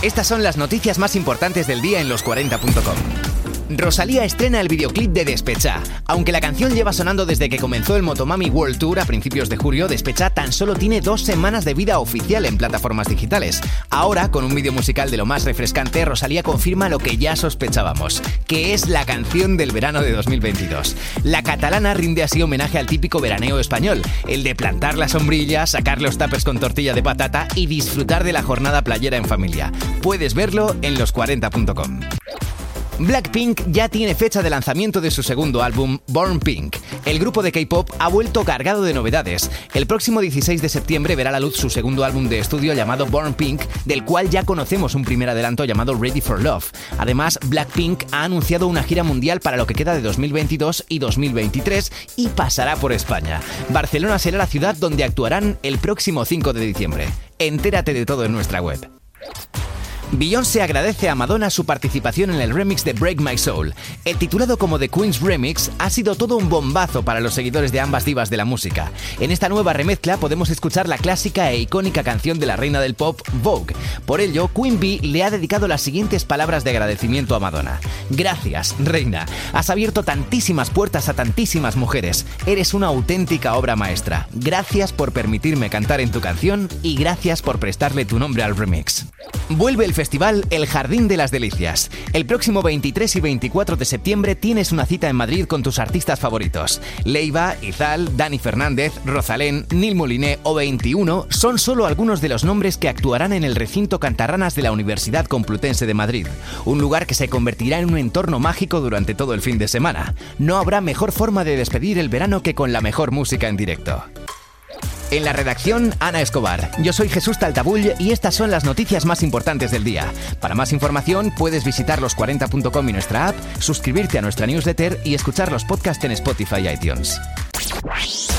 Estas son las noticias más importantes del día en los40.com. Rosalía estrena el videoclip de Despechá. Aunque la canción lleva sonando desde que comenzó el Motomami World Tour a principios de julio, Despechá tan solo tiene 2 semanas de vida oficial en plataformas digitales. Ahora, con un vídeo musical de lo más refrescante, Rosalía confirma lo que ya sospechábamos, que es la canción del verano de 2022. La catalana rinde así homenaje al típico veraneo español, el de plantar la sombrilla, sacar los tuppers con tortilla de patata y disfrutar de la jornada playera en familia. Puedes verlo en los40.com. Blackpink ya tiene fecha de lanzamiento de su segundo álbum, Born Pink. El grupo de K-pop ha vuelto cargado de novedades. El próximo 16 de septiembre verá a la luz su segundo álbum de estudio llamado Born Pink, del cual ya conocemos un primer adelanto llamado Ready for Love. Además, Blackpink ha anunciado una gira mundial para lo que queda de 2022 y 2023 y pasará por España. Barcelona será la ciudad donde actuarán el próximo 5 de diciembre. Entérate de todo en nuestra web. Beyoncé agradece a Madonna su participación en el remix de Break My Soul. El titulado como The Queen's Remix ha sido todo un bombazo para los seguidores de ambas divas de la música. En esta nueva remezcla podemos escuchar la clásica e icónica canción de la reina del pop, Vogue. Por ello, Queen Bee le ha dedicado las siguientes palabras de agradecimiento a Madonna. Gracias, reina. Has abierto tantísimas puertas a tantísimas mujeres. Eres una auténtica obra maestra. Gracias por permitirme cantar en tu canción y gracias por prestarle tu nombre al remix. Vuelve el festival El Jardín de las Delicias. El próximo 23 y 24 de septiembre tienes una cita en Madrid con tus artistas favoritos. Leiva, Izal, Dani Fernández, Rosalén, Nil Moliné o 21 son solo algunos de los nombres que actuarán en el recinto Cantarranas de la Universidad Complutense de Madrid. Un lugar que se convertirá en un entorno mágico durante todo el fin de semana. No habrá mejor forma de despedir el verano que con la mejor música en directo. En la redacción, Ana Escobar. Yo soy Jesús Taltabull y estas son las noticias más importantes del día. Para más información puedes visitar los40.com y nuestra app, suscribirte a nuestra newsletter y escuchar los podcasts en Spotify y iTunes.